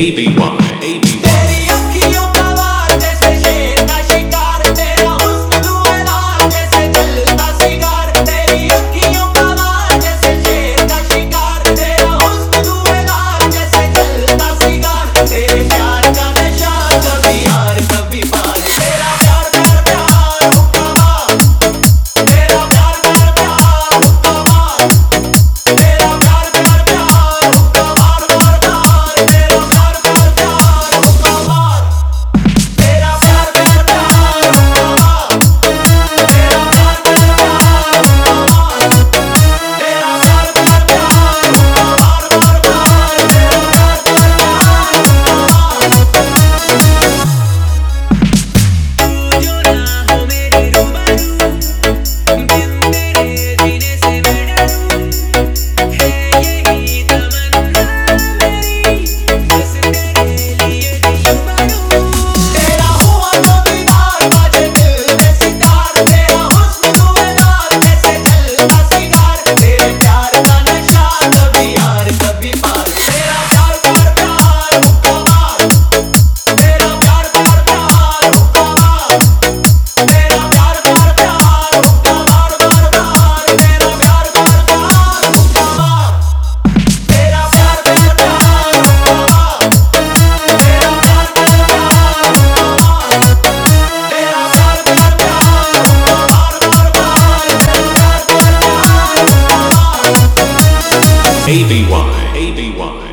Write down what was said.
तेरी अखियों का वार जैसे शेर का शिकार, तेरा हुस्न धुएंधार जैसे जलता सिगार। तेरी अखियों का वार जैसे शेर का शिकार, तेरा हुस्न धुएंधार जैसे जलता सिगार। तेरे प्यार का नशा कभी हार कभी पार, तेरा प्यार प्यार प्यार हुक्का मार, तेरा प्यार प्यार प्यार हुक्का मार, तेरा प्यार प्यार प्यार हुक्का मार मार मार, तेरा प्यार प्यार प्यार हुक्का मार, तेरा प्यार प्यार प्यार हुक्का मार, तेरा प्यार प्यार प्यार हुक्का मार, तेरा प्यार प्यार प्यार हुक्का मार मार मार, तेरा प्यार प्यार प्यार हुक्का मार। तू जो ना हो मेरे रूबरू, बिन तेरे जीने से मैं डरूं, है यही तमन्ना मेरी, बस तेरे लिए दिल भरूं। तेरा हुआ तो दीदार बाजे दिल में सितार, तेरा हुस्न धुएंधार जैसे जलता सिगार। तेरे प्यार का नशा कभी हार कभी पार, तेरा प्यार प्यार प्यार हुक्का मार, तेरा प्यार प्यार प्यार हुक्का मार, तेरा प्यार प्यार प्यार हुक्का मार मार मार, तेरा प्यार प्यार प्यार हुक्का मार, तेरा प्यार प्यार प्यार हुक्का मार, तेरा प्यार प्यार प्यार हुक्का मार, तेरा प्यार प्यार प्यार हुक्का मार मार मार, तेरा प्यार प्यार प्यार हुक्का मार। ABY.